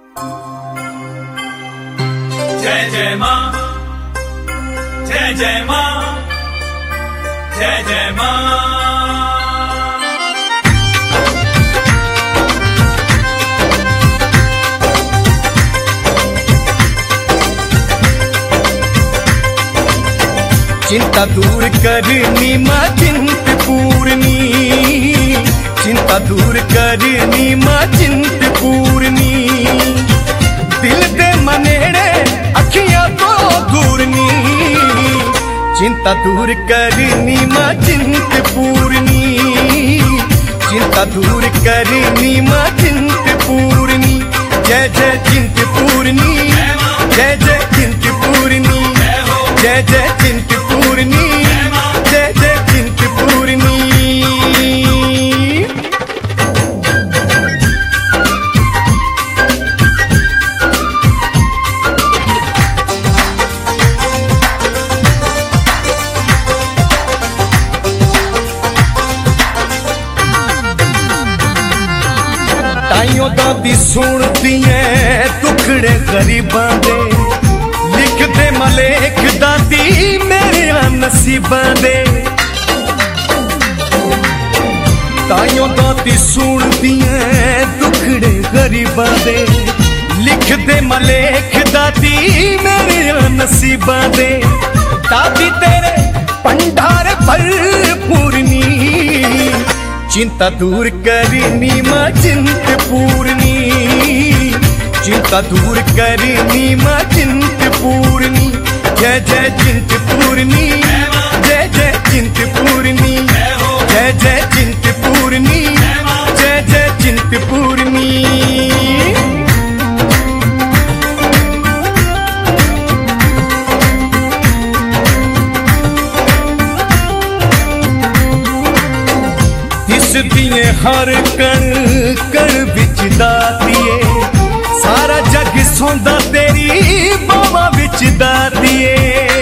जय जय माँ, जय जय माँ, जय जय माँ। चिंता दूर करनी माँ चिंत पूर्णी, चिंता दूर करनी माँ चिंत पूर्णी। दिल दे मनेड़े अखियां तो दूरनी, चिंता दूर करनी माँ चिंत पूर्णी, चिंता दूर करनी माँ चिंत पूर्णी। जय जय चिंत पूर्णी, जय जय चिंत पूर्णी, जय जय चिंत पूर्णी, जय जय चिंत पूर्णी। ताइयों दादी सुनती है दुखड़े गरीबां दे, लिख दे मलेक दादी मेरे नसीबां दे। ताइयों दादी सुनती है दुखड़े गरीबां दे, लिख दे मलेक दादी मेरे नसीबां दे। दादी तेरे भंडार भरपूरनी, चिंता दूर करनी माँ चिंत पूर्णी, चिंता दूर करनी माँ चिंत पूर्णी। जय जय चिंत पूर्णी, जय जय चिंत पूर्णी, जय जय चिंत पूर्णी, जय जय चिंत पूर्णी। दिए हर कण कण विच दातिए, सारा जग सौंदा तेरी बावा विच दातिए।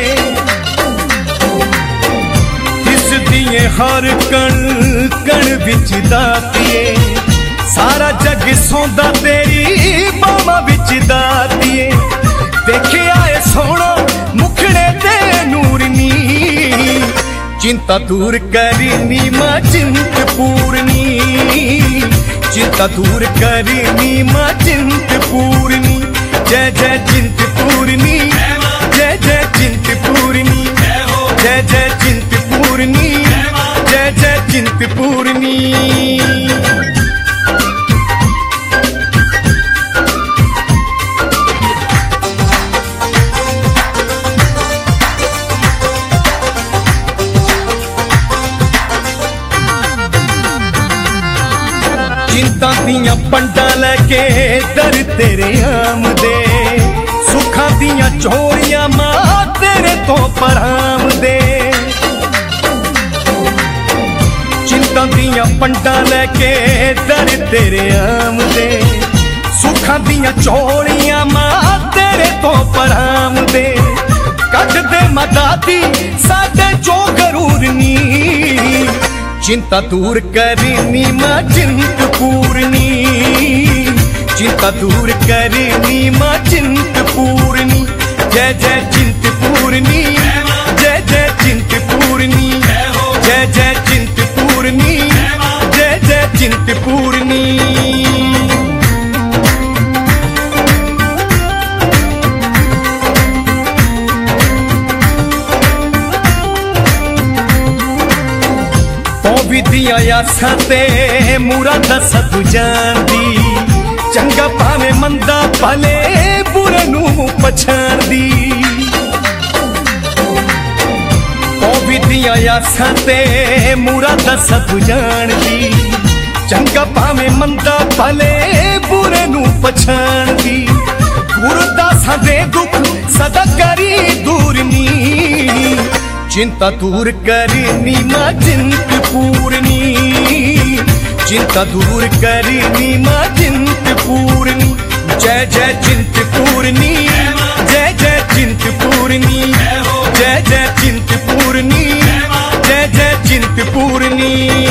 दिस दिए हर कण कण विच दातिए, सारा जग सौंदा तेरी बावा विच दातिए। देखे आए सोना मुखड़े ते नूरनी, चिंता दूर करनी माँ चिंत पूर्णी, चिंता दूर करनी माँ चिंत पूर्णी। जय जय चिंत पूर्णी, जय जय चिंत पूर्णी, जय जय चिंत पूर्णी, जय जय चिंत पूर्णी। चिंता दियां पंडा लैके दर तेरे आमदे, सुखा दियां चोरियां मां तेरे तो परामदे। चिंता दियां पंडा लैके दर तेरे आमदे, सुखा दियां चोरियां मां तेरे तो परामदे। कट दे मदादी साडे चो गरूरनी, चिंता दूर करनी माँ चिंत पूर्णी, चिंता दूर करनी माँ चिंत पूर्णी। जय जय चिंत पूर्णी, जय जय चिंत पूर्णी, जय जय चिंत पूर्णी, जय जय चिंत पूर्णी। विधिया आसां ते मुरादा सब जानदी, चंगा भावे मंदा भले बुरे नूं पछाणदी। ओ विधिया आसां ते मुरादा सब जानदी, चंगा भावे मंदा भले बुरे नूं पछाणदी। गुरदासां दे दुख सदा करी दूरनी, चिंता दूर करनी माँ चिंत पूर्णी, चिंता दूर करनी माँ चिंत पूर्णी। जय जय चिंत पूर्णी, जय जय चिंत पूर्णी, जय जय चिंत पूर्णी, जय जय चिंत पूर्णी।